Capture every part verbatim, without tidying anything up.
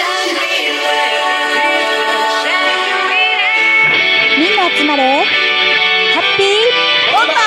みんな集まれハッピーボンバー。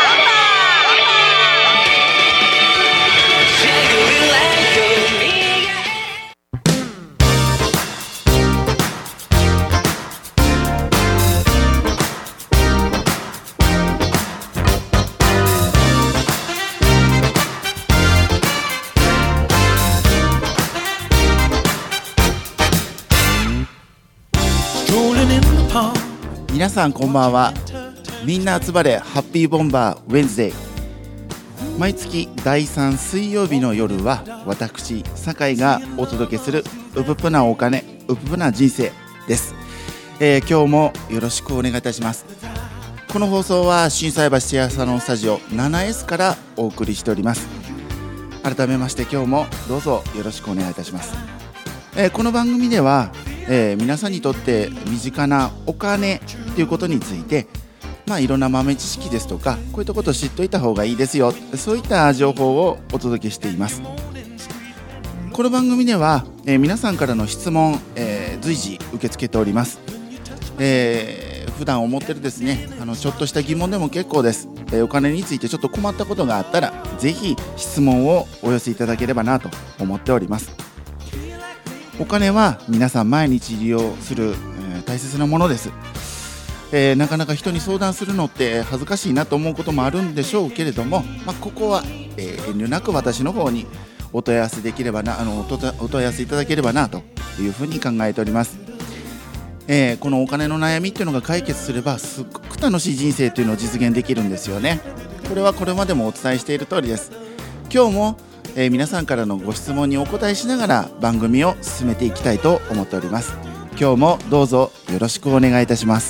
皆さんこんばんは。みんな集まれハッピーボンバーウェンズデー。毎月だいさん水曜日の夜は私酒井がお届けするウププなお金ウププな人生です、えー、今日もよろしくお願いいたします。この放送は心斎橋シェアサロンスタジオ ナナエス からお送りしております。改めまして今日もどうぞよろしくお願いいたします。えー、この番組ではえー、皆さんにとって身近なお金ということについて、まあ、いろんな豆知識ですとかこういったことを知っておいた方がいいですよ、そういった情報をお届けしています。この番組では、えー、皆さんからの質問、えー、随時受け付けております。えー、普段思ってるですねあのちょっとした疑問でも結構です。えー、お金についてちょっと困ったことがあったらぜひ質問をお寄せいただければなと思っております。お金は皆さん毎日利用する、えー、大切なものです。えー、なかなか人に相談するのって恥ずかしいなと思うこともあるんでしょうけれども、まあ、ここは、えー、遠慮なく私の方にお問い合わせできればなあのお問い合わせいただければなというふうに考えております。えー、このお金の悩みっていうのが解決すればすっごく楽しい人生というのを実現できるんですよね。これはこれまでもお伝えしている通りです。今日もえー、皆さんからのご質問にお答えしながら番組を進めていきたいと思っております。今日もどうぞよろしくお願いいたします。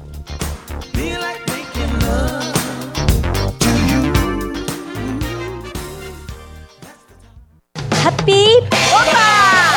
ハッピーボンバー。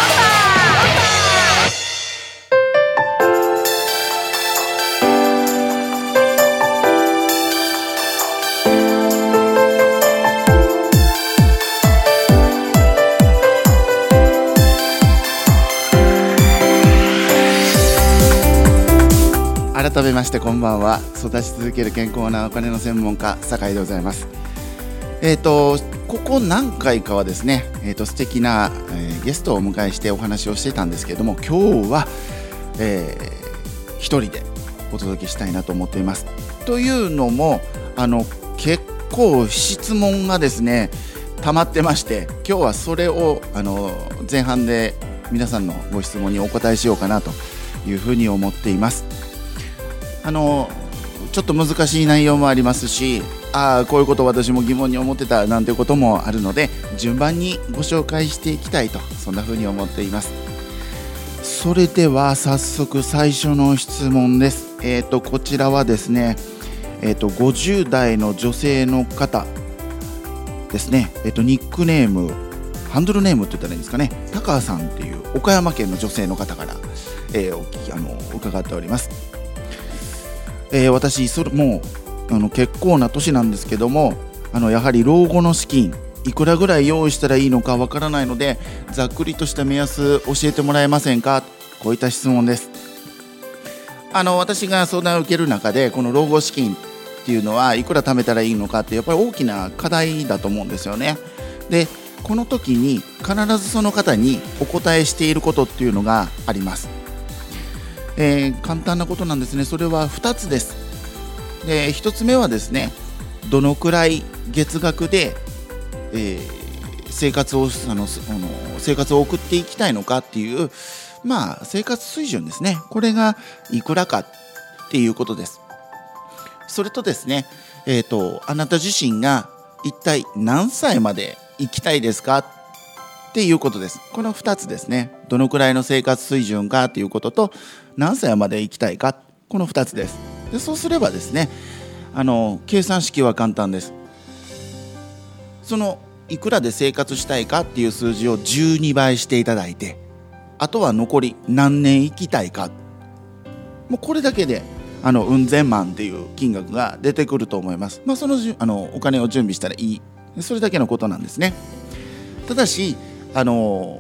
改めましてこんばんは。育ち続ける健康なお金の専門家酒井でございます。えーとここ何回かはですね、えーと素敵な、えー、ゲストをお迎えしてお話をしてたんですけれども、今日は、えー、一人でお届けしたいなと思っています。というのもあの結構質問がですね溜まってまして、今日はそれをあの前半で皆さんのご質問にお答えしようかなというふうに思っています。あのちょっと難しい内容もありますし、ああこういうこと私も疑問に思ってたなんていうこともあるので、順番にご紹介していきたいと、そんな風に思っています。それでは早速最初の質問です。えーとこちらはですね、えーとごじゅう代の女性の方ですね。えーとニックネームハンドルネームって言ったらいいんですかね、タカさんっていう岡山県の女性の方から、えー、お聞きあの伺っております。えー、私それもうあの結構な年なんですけども、あのやはり老後の資金いくらぐらい用意したらいいのかわからないので、ざっくりとした目安教えてもらえませんか。こういった質問です。あの私が相談を受ける中で、この老後資金っていうのはいくら貯めたらいいのかってやっぱり大きな課題だと思うんですよね。でこの時に必ずその方にお答えしていることっていうのがあります。えー、簡単なことなんですね。それはふたつです。でひとつめはですね、どのくらい月額で、えー、生活をあのあの生活を送っていきたいのかっていう、まあ生活水準ですね。これがいくらかっていうことです。それとですね、えーと、あなた自身が一体何歳まで生きたいですかっていうことです。このふたつですね。どのくらいの生活水準かということと、何歳まで生きたいか、このふたつです。でそうすればですね、あの計算式は簡単です。そのいくらで生活したいかっていう数字をじゅうにばいしていただいて、あとは残り何年生きたいか、もうこれだけであのうん千万っていう金額が出てくると思います。まあ、そのじゅあのお金を準備したらいい、それだけのことなんですね。ただしあの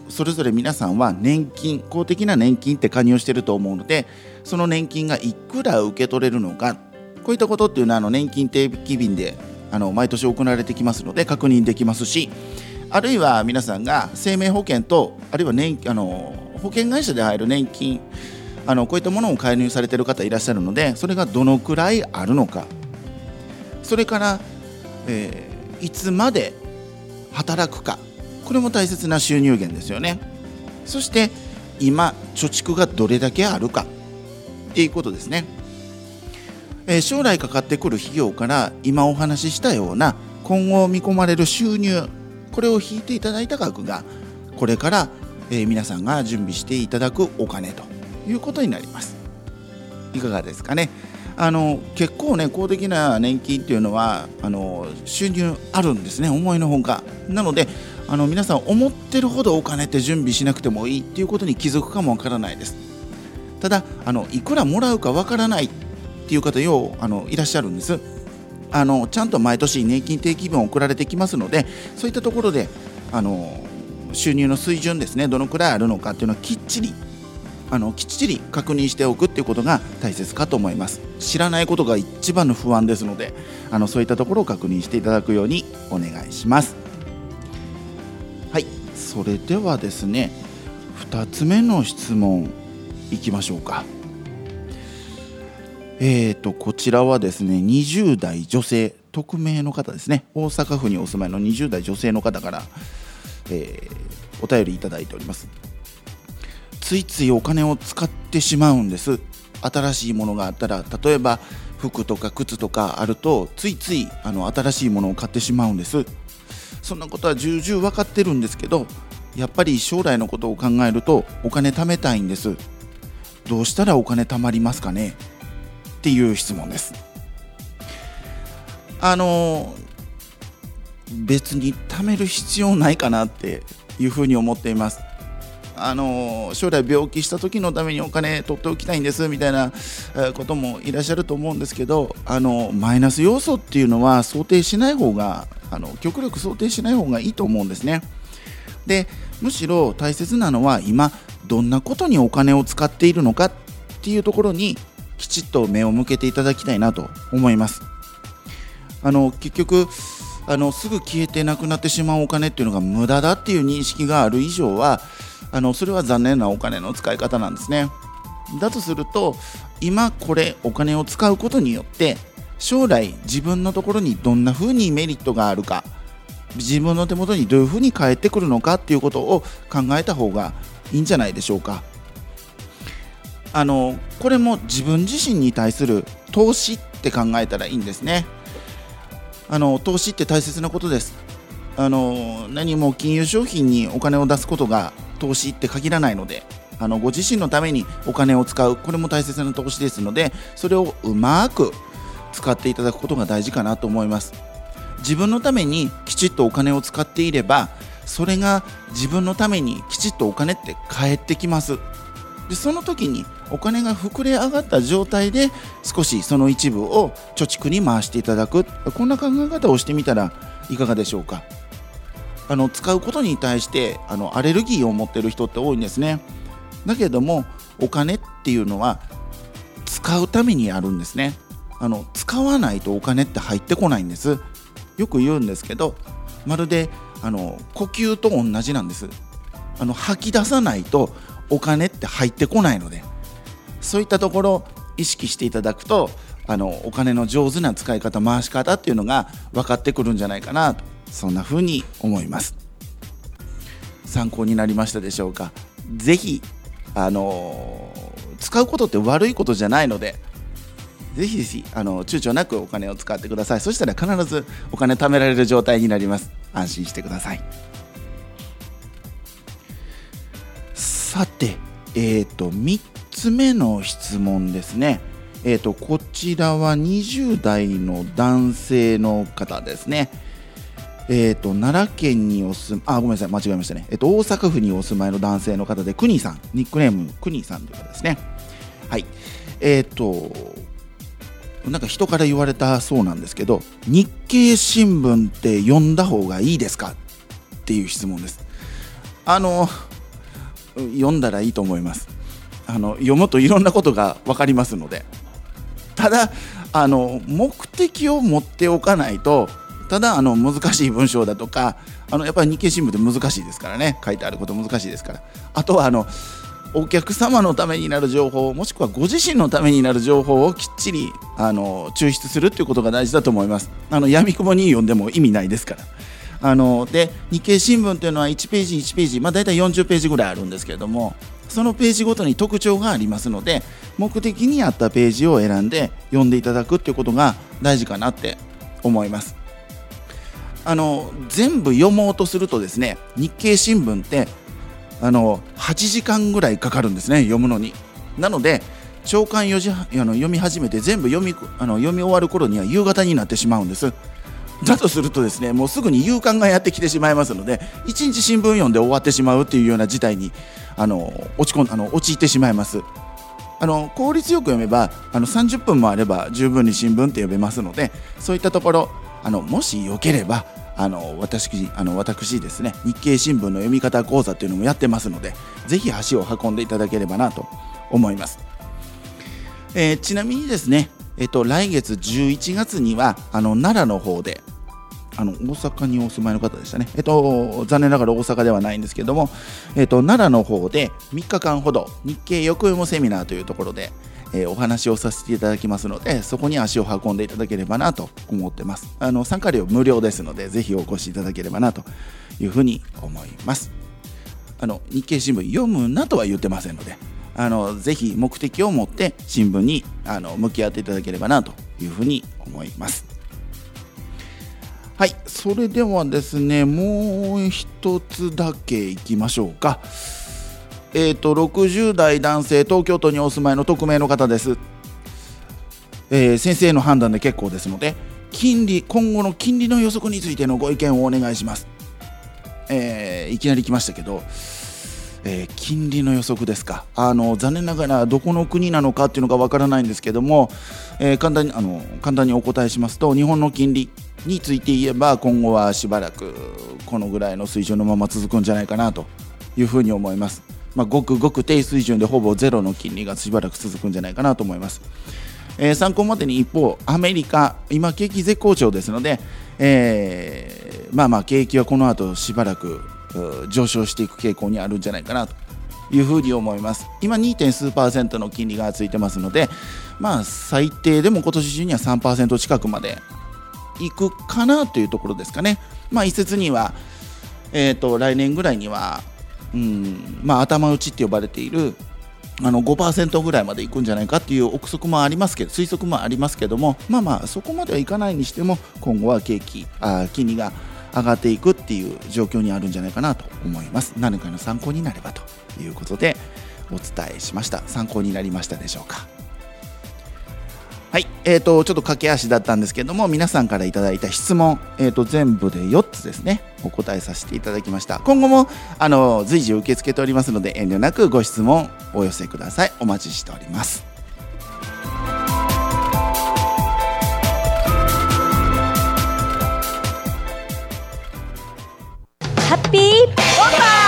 それぞれ皆さんは年金、公的な年金って加入していると思うので、その年金がいくら受け取れるのか、こういったことっていうのはあの年金定期便であの毎年行われてきますので確認できますし、あるいは皆さんが生命保険とあるいは年あの保険会社で入る年金、あのこういったものを介入されている方いらっしゃるので、それがどのくらいあるのか、それから、えー、いつまで働くか、これも大切な収入源ですよね。そして今貯蓄がどれだけあるかっていうことですね。えー、将来かかってくる費用から今お話ししたような今後見込まれる収入、これを引いていただいた額がこれから、えー、皆さんが準備していただくお金ということになります。いかがですかね。あの結構ね、公的な年金っていうのはあの収入あるんですね、思いのほか。なのであの皆さん思ってるほどお金って準備しなくてもいいっていうことに気づくかもわからないです。ただあのいくらもらうかわからないっていう方ようあのいらっしゃるんです。あのちゃんと毎年年金定期便送られてきますので、そういったところであの収入の水準ですね、どのくらいあるのかっていうのはきっちりあのきっちり確認しておくっていうことが大切かと思います。知らないことが一番の不安ですので、あのそういったところを確認していただくようにお願いします。はい、それではですね、ふたつめの質問いきましょうか。えーとこちらはですね、にじゅう代女性、匿名の方ですね、大阪府にお住まいのにじゅう代女性の方から、えー、お便りいただいております。ついついお金を使ってしまうんです。新しいものがあったら、例えば服とか靴とかあるとついついあの新しいものを買ってしまうんです。そんなことは重々分かってるんですけど、やっぱり将来のことを考えるとお金貯めたいんです。どうしたらお金貯まりますかねっていう質問です。あの別に貯める必要ないかなっていうふうに思っています。あの将来病気した時のためにお金取っておきたいんですみたいなこともいらっしゃると思うんですけど、あのマイナス要素っていうのは想定しない方があの極力想定しない方がいいと思うんですね。でむしろ大切なのは今どんなことにお金を使っているのかっていうところにきちっと目を向けていただきたいなと思います。あの結局あのすぐ消えてなくなってしまうお金っていうのが無駄だっていう認識がある以上は、あのそれは残念なお金の使い方なんですね。だとすると今これお金を使うことによって将来自分のところにどんな風にメリットがあるか、自分の手元にどういう風に返ってくるのかっていうことを考えた方がいいんじゃないでしょうか。あのこれも自分自身に対する投資って考えたらいいんですね。あの投資って大切なことです。あの何も金融商品にお金を出すことが投資って限らないので、あのご自身のためにお金を使う、これも大切な投資ですので、それをうまく使っていただくことが大事かなと思います。自分のためにきちっとお金を使っていれば、それが自分のためにきちっとお金って返ってきます。でその時にお金が膨れ上がった状態で少しその一部を貯蓄に回していただく、こんな考え方をしてみたらいかがでしょうか。あの使うことに対してあのアレルギーを持っている人って多いんですね。だけどもお金っていうのは使うためにあるんですね。あの使わないとお金って入ってこないんです。よく言うんですけど、まるであの呼吸と同じなんです。あの吐き出さないとお金って入ってこないので、そういったところを意識していただくと、あのお金の上手な使い方、回し方っていうのが分かってくるんじゃないかなと、そんな風に思います。参考になりましたでしょうか。ぜひあの使うことって悪いことじゃないので、ぜひぜひあの躊躇なくお金を使ってください。そしたら必ずお金貯められる状態になります。安心してください。さて、えーとみっつめの質問ですね。えーとこちらはにじゅう代の男性の方ですね。えーと奈良県にお住まあごめんなさい間違えましたね。えーと大阪府にお住まいの男性の方で、くにさん、ニックネームくにさんという方ですね。はい。えーとなんか人から言われたそうなんですけど、日経新聞って読んだ方がいいですかっていう質問です。あの読んだらいいと思います。あの読むといろんなことが分かりますので。ただあの目的を持っておかないと、ただあの難しい文章だとか、あのやっぱり日経新聞って難しいですからね、書いてあること難しいですから。あとはあのお客様のためになる情報、もしくはご自身のためになる情報をきっちりあの抽出するということが大事だと思います。あの闇雲に読んでも意味ないですから。あので日経新聞というのはいちページいちページ、まあ、大体よんじゅうページぐらいあるんですけれども、そのページごとに特徴がありますので、目的に合ったページを選んで読んでいただくということが大事かなって思います。あの全部読もうとするとですね、日経新聞ってあのはちじかんぐらいかかるんですね、読むのに。なので朝刊よじあの読み始めて全部読みあの読み終わる頃には夕方になってしまうんです。だとするとですね、もうすぐに夕刊がやってきてしまいますので、一日新聞読んで終わってしまうというような事態にあの落ち込んあの陥ってしまいます。あの効率よく読めばあのさんじゅっぷんもあれば十分に新聞って読めますので、そういったところあのもしよければあの 私, あの私ですね、日経新聞の読み方講座っていうのもやってますので、ぜひ足を運んでいただければなと思います。えー、ちなみにですね、えっと、来月じゅういちがつにはあの奈良の方で、あの大阪にお住まいの方でしたね、えっと、残念ながら大阪ではないんですけども、えっと、奈良の方でみっかかんほど日経よく読むセミナーというところで、えー、お話をさせていただきますので、そこに足を運んでいただければなと思ってます。あの参加料無料ですので、ぜひお越しいただければなというふうに思います。あの日経新聞読むなとは言ってませんので、あのぜひ目的を持って新聞にあの向き合っていただければなというふうに思います。はい、それではですね、もう一つだけいきましょうか。えーと、ろくじゅう代男性、東京都にお住まいの匿名の方です。えー、先生の判断で結構ですので、金利、今後の金利の予測についてのご意見をお願いします。えー、いきなり来ましたけど、えー、金利の予測ですか。あの残念ながらどこの国なのかっていうのがわからないんですけども、えー、簡単にあの簡単にお答えしますと、日本の金利について言えば今後はしばらくこのぐらいの水準のまま続くんじゃないかなというふうに思います。まあ、ごくごく低水準でほぼゼロの金利がしばらく続くんじゃないかなと思います。えー、参考までに一方、アメリカ今景気絶好調ですので、えー、まあまあ景気はこの後しばらく上昇していく傾向にあるんじゃないかなというふうに思います。今 に. 点数パーセントの金利がついてますので、まあ最低でも今年中には さんパーセント 近くまでいくかなというところですかね。まあ一説には、えーと、来年ぐらいには、うんまあ、頭打ちって呼ばれているあの ごパーセント ぐらいまでいくんじゃないかっていう憶測もありますけど、推測もありますけども、まあまあそこまではいかないにしても、今後は景気あ金利が上がっていくっていう状況にあるんじゃないかなと思います。何かの参考になればということでお伝えしました。参考になりましたでしょうか。はい、えーとちょっと駆け足だったんですけども、皆さんからいただいた質問、えーと全部でよっつですね、お答えさせていただきました。今後もあの随時受け付けておりますので、遠慮なくご質問お寄せください。お待ちしております。 ハッピーボンバー。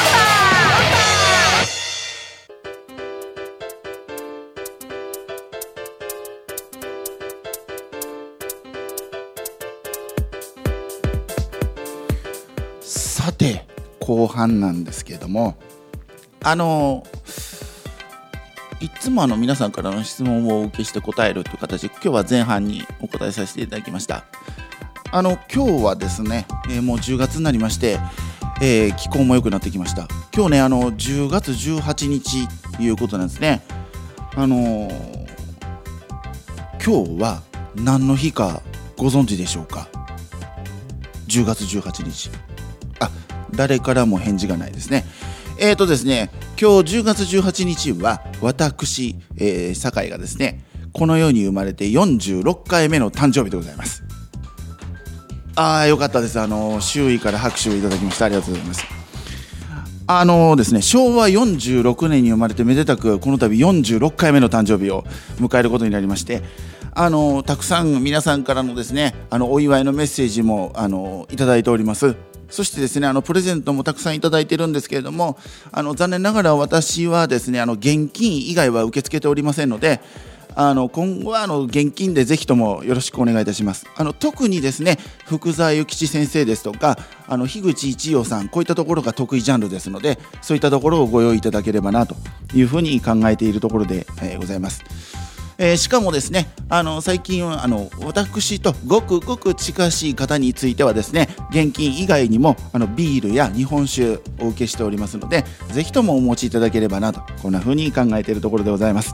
さて後半なんですけれども、あのいつもあの皆さんからの質問をお受けして答えるという形で、今日は前半にお答えさせていただきました。あの今日はですね、えー、もうじゅうがつになりまして、えー、気候も良くなってきました。今日ね、あのじゅうがつじゅうはちにちということなんですね。あのー、今日は何の日かご存知でしょうか。じゅうがつじゅうはちにち、あ、誰からも返事がないですね。えーとですね、今日じゅうがつじゅうはちにちは私、えー、酒井がですね、この世に生まれてよんじゅうろっかいめの誕生日でございます。あー、よかったです。あの周囲から拍手をいただきましてありがとうございます。あのですね、しょうわよんじゅうろくねんに生まれてめでたくこの度よんじゅうろっかいめの誕生日を迎えることになりまして、あのたくさん皆さんからのですね、あのお祝いのメッセージもあのいただいております。 そしてですね、あのプレゼントもたくさんいただいてるんですけれども、あの残念ながら私はですね、あの現金以外は受け付けておりませんので、あの今後はあの現金でぜひともよろしくお願いいたします。あの特にですね、福沢諭吉先生ですとか、あの樋口一葉さん、こういったところが得意ジャンルですので、そういったところをご用意いただければなというふうに考えているところで、えー、ございます。えー、しかもですね、あの最近はあの私とごくごく近しい方についてはですね、現金以外にもあのビールや日本酒をお受けしておりますので、ぜひともお持ちいただければなと、こんな風に考えているところでございます。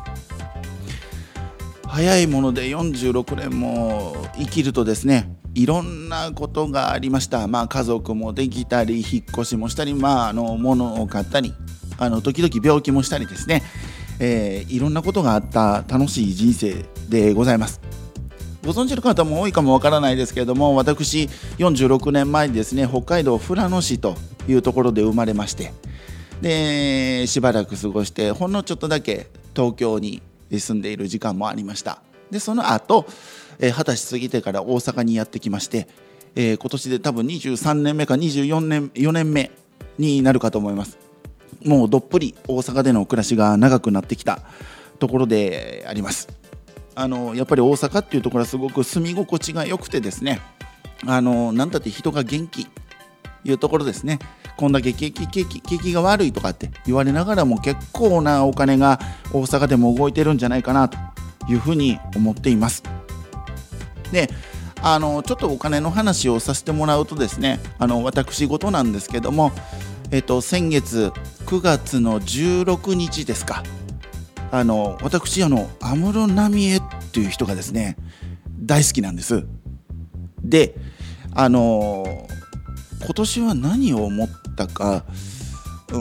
早いものでよんじゅうろくねんも生きるとですね、いろんなことがありました。まあ、家族もできたり、引っ越しもしたり、まあ、あの物を買ったり、あの時々病気もしたりですね、えー、いろんなことがあった楽しい人生でございます。ご存知の方も多いかもわからないですけれども、私よんじゅうろくねんまえにですね、北海道富良野市というところで生まれまして、でしばらく過ごして、ほんのちょっとだけ東京に住んでいる時間もありました。でその後、えー、はたち過ぎてから大阪にやってきまして、えー、今年で多分にじゅうさんねんめかにじゅうよねんめになるかと思います。もうどっぷり大阪での暮らしが長くなってきたところであります。あのやっぱり大阪っていうところはすごく住み心地が良くてですね、あのなんだって人が元気いうところですね。こんだけ景気、景気、景気が悪いとかって言われながらも、結構なお金が大阪でも動いてるんじゃないかなというふうに思っています。で、あのちょっとお金の話をさせてもらうとですね、あの私事なんですけども、えっと、先月くがつのじゅうろくにちですか、あの私あの安室奈美恵っていう人がですね大好きなんです。で、あの今年は何を思ったか、うん、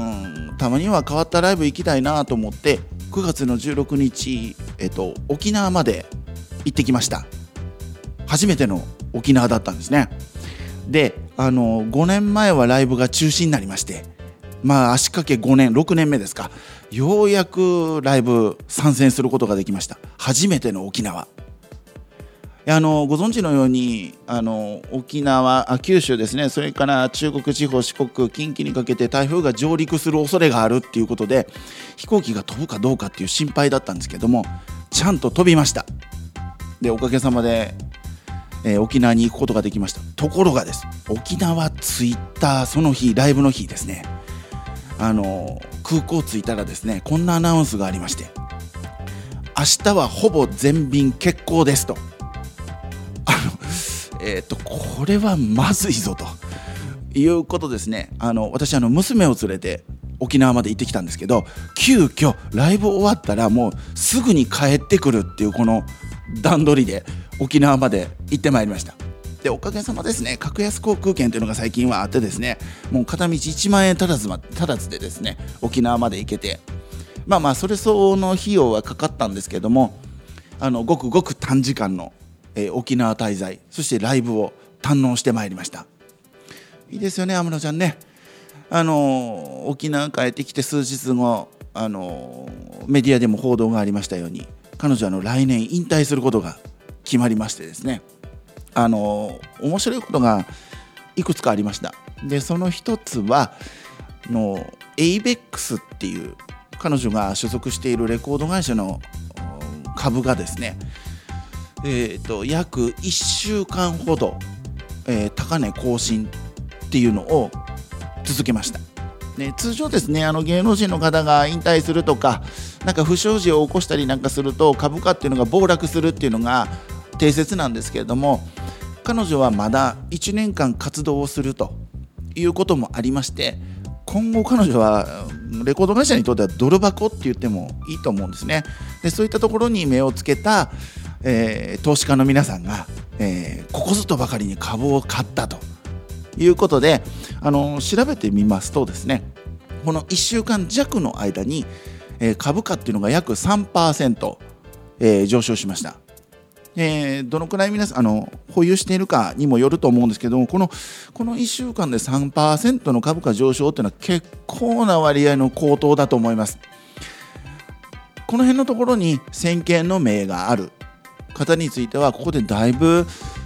たまには変わったライブ行きたいなと思ってくがつのじゅうろくにち、えっと、沖縄まで行ってきました。初めての沖縄だったんですね。で、あのごねんまえはライブが中止になりまして、まあ足掛けごねんろくねんめですか、ようやくライブ参戦することができました。初めての沖縄。あのご存知のように、あの沖縄あ九州ですね、それから中国地方、四国、近畿にかけて台風が上陸する恐れがあるっていうことで、飛行機が飛ぶかどうかっていう心配だったんですけども、ちゃんと飛びました。でおかげさまでえー、沖縄に行くことができました。ところがです、沖縄着いたその日、ライブの日ですね、あの空港着いたらですね、こんなアナウンスがありまして、明日はほぼ全便欠航ですと。あのえー、とこれはまずいぞということですね。あの私あの娘を連れて沖縄まで行ってきたんですけど、急遽ライブ終わったらもうすぐに帰ってくるっていうこの段取りで沖縄まで行ってまいりました。でおかげさまですね、格安航空券というのが最近はあってですね、もう片道いちまんえん足らず、ま、足らずでですね沖縄まで行けて、まあまあそれ相応の費用はかかったんですけども、あのごくごく短時間の、えー、沖縄滞在、そしてライブを堪能してまいりました。いいですよね、安室ちゃんね。あの沖縄帰ってきて数日後、あのメディアでも報道がありましたように、彼女はあの来年引退することが決まりましてですね、あの面白いことがいくつかありました。でその一つはの エイベックス っていう彼女が所属しているレコード会社の株がですね、えー、と約いっしゅうかんほど、えー、高値更新っていうのを続けました。で通常ですね、あの芸能人の方が引退するとか、なんか不祥事を起こしたりなんかすると株価っていうのが暴落するっていうのが定説なんですけれども、彼女はまだいちねんかん活動をするということもありまして、今後彼女はレコード会社にとってはドル箱って言ってもいいと思うんですね。でそういったところに目をつけた、えー、投資家の皆さんが、えー、ここぞとばかりに株を買ったということで、あの調べてみますとですね、このいっしゅうかんじゃくの間に、えー、株価っていうのが約 さんパーセント、えー、上昇しました。えー、どのくらい皆さんあの保有しているかにもよると思うんですけども、このこのいっしゅうかんで さんパーセント の株価上昇というのは結構な割合の高騰だと思います。この辺のところに先見の明がある方については、ここでだいぶ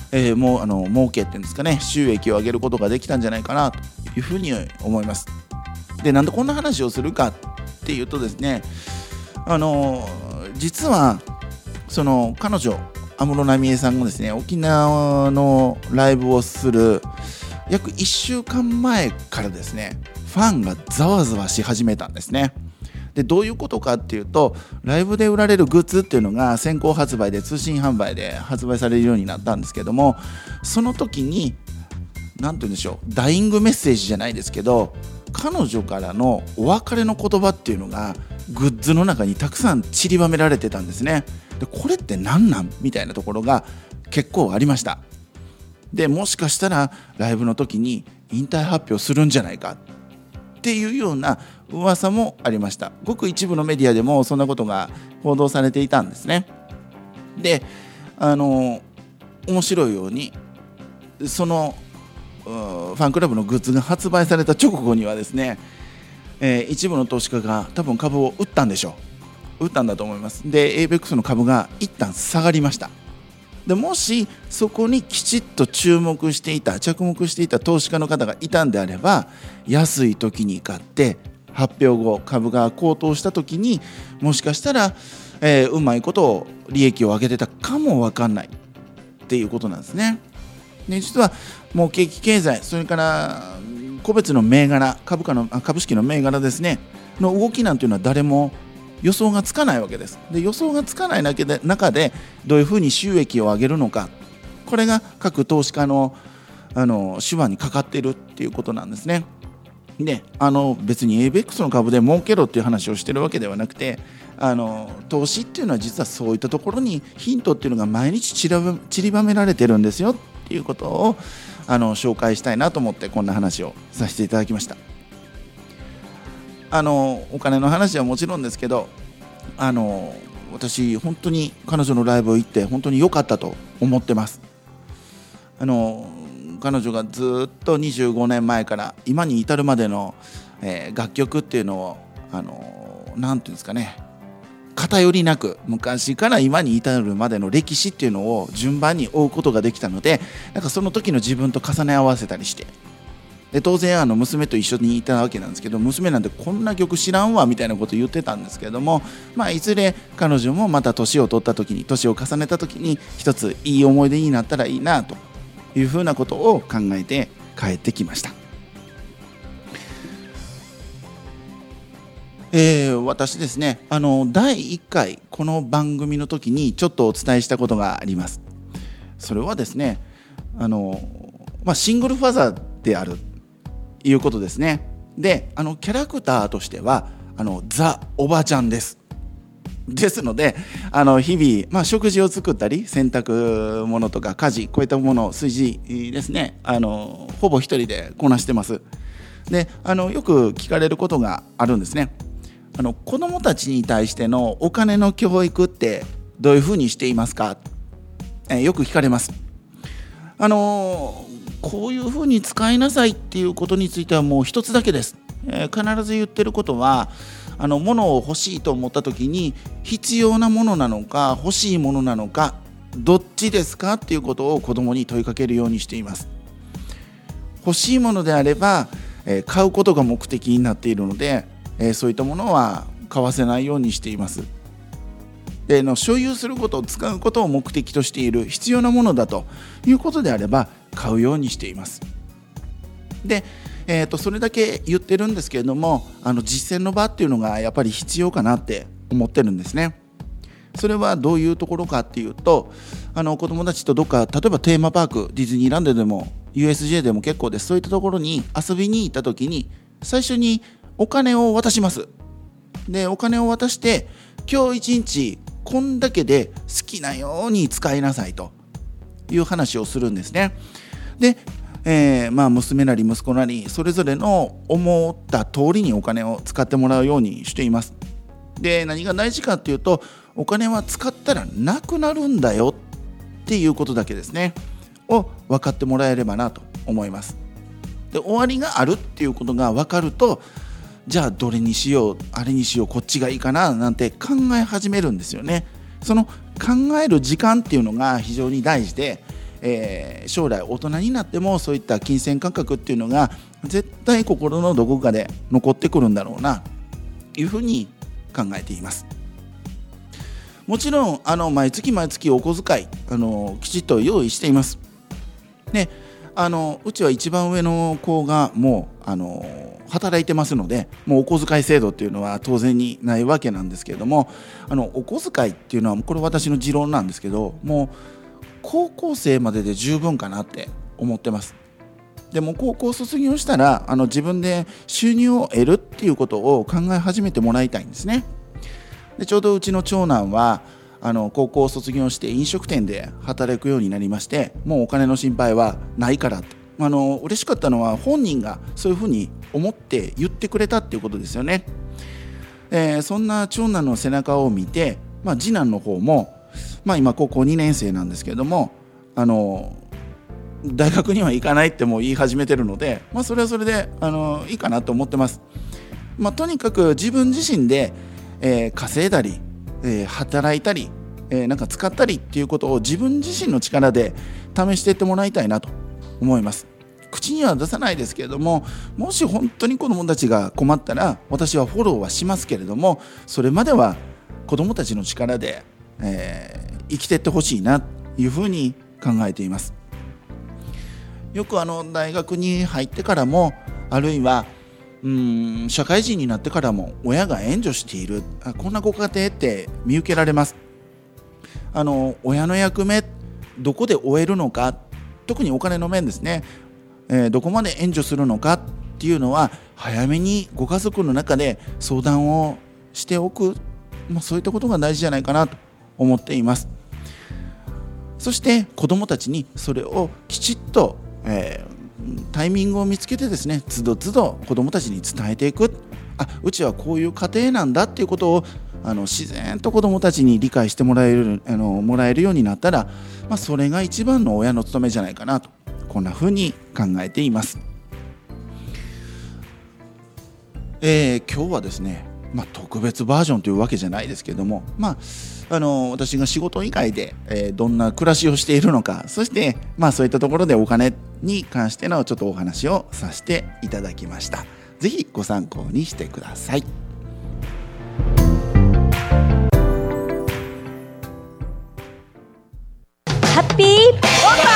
えー、もうあの儲けっていうんですかね、収益を上げることができたんじゃないかなというふうに思います。で、なんでこんな話をするかっていうとですね、あの実はその彼女安室奈美恵さんがですね、沖縄のライブをする約いっしゅうかんまえからですね、ファンがざわざわし始めたんですね。で、どういうことかっていうと、ライブで売られるグッズっていうのが先行発売で通信販売で発売されるようになったんですけども、その時に何て言うんでしょう、ダイイングメッセージじゃないですけど、彼女からのお別れの言葉っていうのがグッズの中にたくさん散りばめられてたんですね。で、これって何なんみたいなところが結構ありました。で、もしかしたらライブの時に引退発表するんじゃないかっていうような噂もありました。ごく一部のメディアでもそんなことが報道されていたんですね。で、あの面白いようにそのファンクラブのグッズが発売された直後にはですね、えー、一部の投資家が多分株を売ったんでしょう。売ったんだと思います。で、エイベックスの株が一旦下がりました。で、もしそこにきちっと注目していた着目していた投資家の方がいたんであれば、安い時に買って発表後株が高騰した時にもしかしたら、えー、うまいことを利益を上げてたかも分かんないっていうことなんですね。で、実はもう景気経済、それから個別の銘柄、株価の株式の銘柄ですねの動きなんていうのは誰も予想がつかないわけです。で、予想がつかない中で、中でどういうふうに収益を上げるのか、これが各投資家の、あの手腕にかかっているっていうことなんですね。で、あの別に エイベックス の株で儲けろっていう話をしてるわけではなくて、あの投資っていうのは実はそういったところにヒントっていうのが毎日散らば、散りばめられてるんですよっていうことをあの紹介したいなと思ってこんな話をさせていただきました。あのお金の話はもちろんですけど、あの私本当に彼女のライブを行って本当に良かったと思ってます。あの彼女がずっとにじゅうごねんまえから今に至るまでの、えー、楽曲っていうのをあのなんていうんですかね、偏りなく昔から今に至るまでの歴史っていうのを順番に追うことができたので、なんかその時の自分と重ね合わせたりして、で当然あの娘と一緒にいたわけなんですけど、娘なんてこんな曲知らんわみたいなこと言ってたんですけども、まあ、いずれ彼女もまた年を取った時に年を重ねた時に一ついい思い出になったらいいなというふうなことを考えて帰ってきました。えー、私ですね、あのだいいっかいこの番組の時にちょっとお伝えしたことがあります。それはですね、あの、まあ、シングルファザーであるいうことですね。で、あのキャラクターとしてはあのザ・おばちゃんです。ですので、あの日々、まあ、食事を作ったり洗濯物とか家事、こういったものを炊事ですね、あのほぼ一人でこなしてます。で、あのよく聞かれることがあるんですね。あの子どもたちに対してのお金の教育ってどういうふうにしていますか、えー、よく聞かれます。あのこういうふうに使いなさいっていうことについてはもう一つだけです。えー、必ず言ってることは、あの物を欲しいと思った時に必要なものなのか欲しいものなのかどっちですかっていうことを子どもに問いかけるようにしています。欲しいものであれば、えー、買うことが目的になっているので、えー、そういったものは買わせないようにしています。での所有することを使うことを目的としている必要なものだということであれば買うようにしています。で、えー、とそれだけ言ってるんですけれども、あの実践の場っていうのがやっぱり必要かなって思ってるんですね。それはどういうところかっていうと、あの子どもたちとどっか例えばテーマパーク、ディズニーランドでも ユーエスジェー でも結構です。そういったところに遊びに行った時に最初にお金を渡します。でお金を渡して今日一日こんだけで好きなように使いなさいという話をするんですね。で、えーまあ、娘なり息子なりそれぞれの思った通りにお金を使ってもらうようにしています。で何が大事かっていうと、お金は使ったらなくなるんだよっていうことだけですねを分かってもらえればなと思います。で終わりがあるっていうことが分かると、じゃあどれにしようあれにしようこっちがいいかななんて考え始めるんですよね。その考える時間っていうのが非常に大事で、 えー、将来大人になってもそういった金銭感覚っていうのが絶対心のどこかで残ってくるんだろうなというふうに考えています。もちろんあの毎月毎月お小遣いあのきちっと用意しています。であのうちは一番上の子がもうあの働いてますので、もうお小遣い制度っていうのは当然にないわけなんですけれども、あのお小遣いっていうのはこれ私の持論なんですけど、もう高校生までで十分かなって思ってます。でも高校卒業したらあの自分で収入を得るっていうことを考え始めてもらいたいんですね。でちょうどうちの長男はあの高校を卒業して飲食店で働くようになりまして、もうお金の心配はないからって、あの嬉しかったのは本人がそういうふうに思って言ってくれたっていうことですよね。えー、そんな長男の背中を見て、まあ、次男の方も、まあ、今高校にねん生なんですけれども、あの大学には行かないってもう言い始めてるので、まあ、それはそれであのいいかなと思ってます。まあ、とにかく自分自身で、えー、稼いだり、えー、働いたり、えー、なんか使ったりっていうことを自分自身の力で試していってもらいたいなと思います。口には出さないですけれども、もし本当に子どもたちが困ったら私はフォローはしますけれども、それまでは子どもたちの力で、えー、生きていってほしいなというふうに考えています。よくあの大学に入ってからも、あるいはうーん社会人になってからも親が援助している、あこんなご家庭って見受けられます。あの親の役目どこで終えるのか、特にお金の面ですね、えー、どこまで援助するのかっていうのは早めにご家族の中で相談をしておく、もうそういったことが大事じゃないかなと思っています。そして子どもたちにそれをきちっと、えー、タイミングを見つけてですね、つどつど子どもたちに伝えていく、あうちはこういう家庭なんだっていうことをあの自然と子どもたちに理解してもらえるあのもらえるようになったら、まあ、それが一番の親の務めじゃないかなと、こんなふうに考えています。えー、今日はですね、まあ、特別バージョンというわけじゃないですけれども、まあ、あの私が仕事以外で、えー、どんな暮らしをしているのか、そして、まあ、そういったところでお金に関してのちょっとお話をさせていただきました。ぜひご参考にしてください。 ハッピーボンバ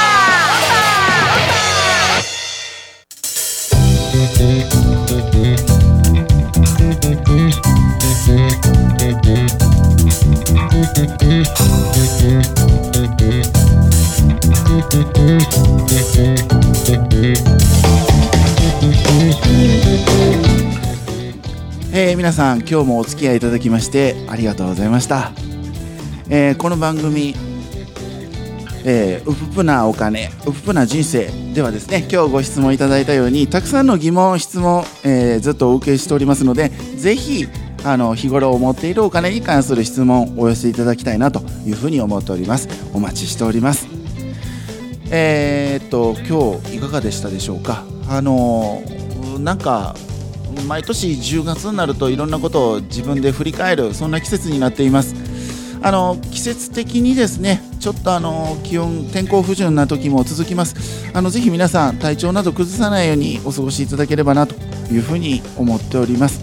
えー、皆さん今日もお付き合いいただきましてありがとうございました。えー、この番組えー、うぷぷなお金うぷぷな人生ではですね、今日ご質問いただいたようにたくさんの疑問質問、えー、ずっとお受けしておりますので、ぜひあの日頃思っているお金に関する質問をお寄せいただきたいなというふうに思っております。お待ちしております。えー、っと今日いかがでしたでしょうか。あのー、なんか毎年じゅうがつになるといろんなことを自分で振り返る、そんな季節になっています。あの季節的にですね、ちょっとあの気温天候不順な時も続きます。あのぜひ皆さん体調など崩さないようにお過ごしいただければなというふうに思っております。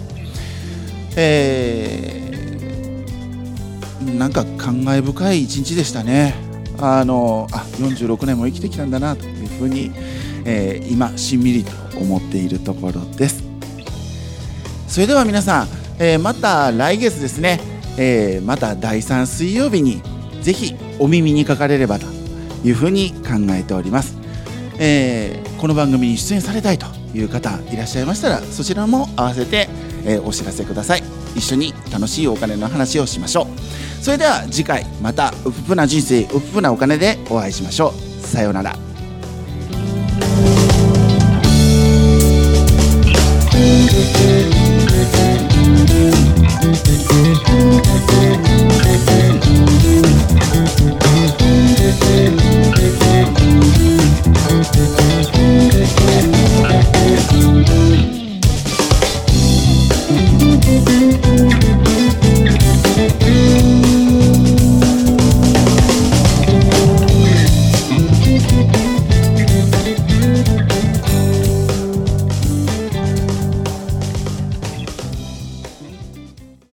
えー、なんか感慨深い一日でしたね。あのあよんじゅうろくねんも生きてきたんだなというふうに、えー、今しんみりと思っているところです。それでは皆さん、えー、また来月ですね、えー、まただいさん水曜日にぜひお耳にかかれればというふうに考えております。えー、この番組に出演されたいという方いらっしゃいましたら、そちらも合わせて、えー、お知らせください。一緒に楽しいお金の話をしましょう。それでは次回またうぷぷな人生うぷぷなお金でお会いしましょう。さようなら。 ー